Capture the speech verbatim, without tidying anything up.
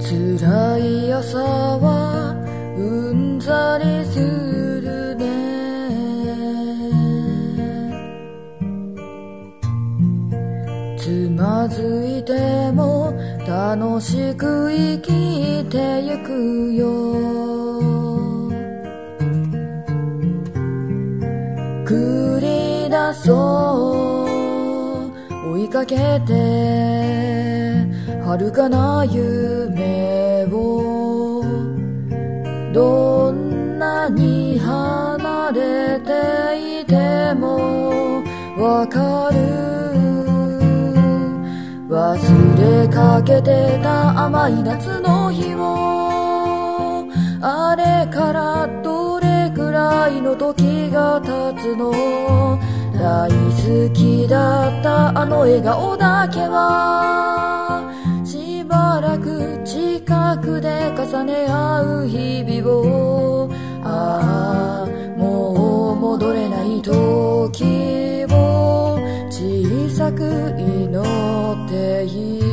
辛い朝はうんざりするね。つまずいても楽しく生きてゆくよ。繰り出そう追いかけて遥かな夢を、どんなに離れていてもわかる。忘れかけてた甘い夏の日を、あれからどれくらいの時が経つの。大好きだったあの笑顔だけは、しばらく近くで重ね合う日々を、ああもう戻れない時を小さく祈っている。